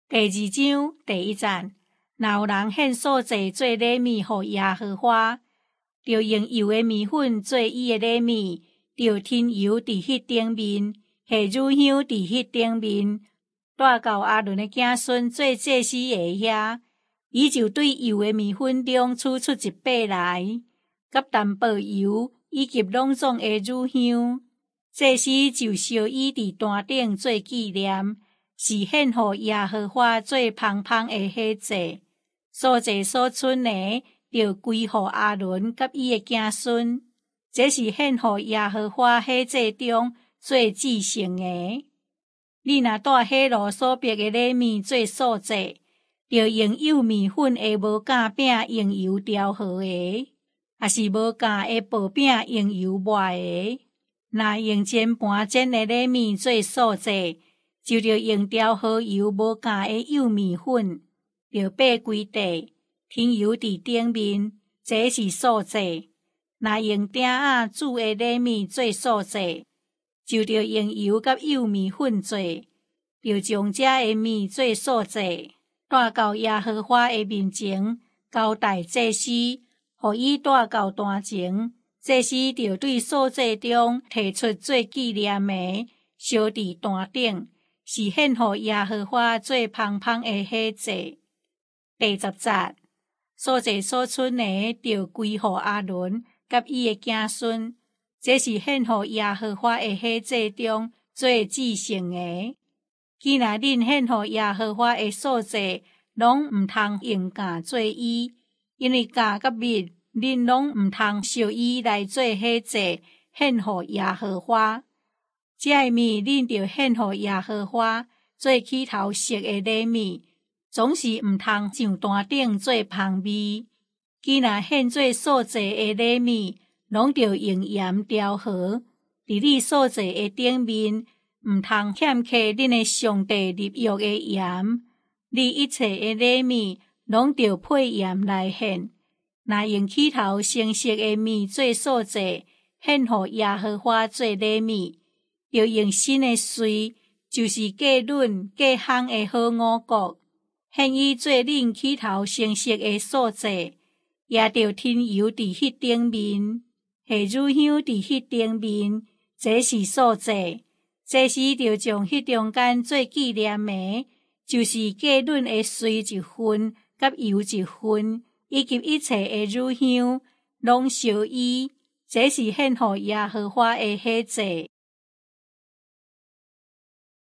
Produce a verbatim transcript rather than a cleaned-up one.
第二章第一站，若有人献素祭做礼物予耶和华，就用油的面粉做伊的礼物，就添油伫迄顶面，下乳香伫迄顶面，带到阿伦的子孙做祭司的遐，伊就对油的面粉中取出一把来，甲淡薄油以及拢总的乳香，祭司就烧伊伫坛顶做纪念，是献予耶和华做芳芳的火祭。素祭所剩的，就归予阿伦甲伊的子孙，这是献予耶和华火祭中做至圣的。你若带火炉所别的礼物做素祭，就用幼面粉的无酵饼用油调和的，也是无酵的薄饼用油抹的。若用煎盘煎的礼物做素祭，就着用调和油无酵的幼面粉，就掰规块，添油伫顶面，这是素祭。若用鼎仔煮的礼物做素祭，就着用油甲幼面粉做，就将这的面做素祭，带到耶和华的面前，交代祭司，予伊带到坛前。祭司就对素祭中摕出做纪念的，烧伫坛顶，是献予耶和华做芳芳的火祭。第十节，素祭所剩的，就归予阿伦甲伊的子孙，这是献予耶和华的火祭中做至圣的。既然恁献予耶和华的素祭，拢毋通用橄做伊，因为橄甲蜜，恁拢毋通烧伊来做火祭，献予耶和华。这个面恁就献予耶和华，做起头色的礼物，总是毋通上坛顶做香味。既然献做素祭的礼物，拢着用盐调和，伫你素祭的顶面，毋通欠缺恁的上帝立约的盐。你一切的礼物，拢着配盐来献。若用起头生色的面做素祭，献予耶和华做礼物，就用新的水，就是过卵过烘的好五穀，献伊做恁起头生色的素祭，也着添油伫迄顶面，下乳香伫迄顶面，这是素祭。祭司着将迄中间做纪念的，就是过卵的水一份，甲油一份，以及一切的乳香，拢烧伊，这是献予耶和华的火祭。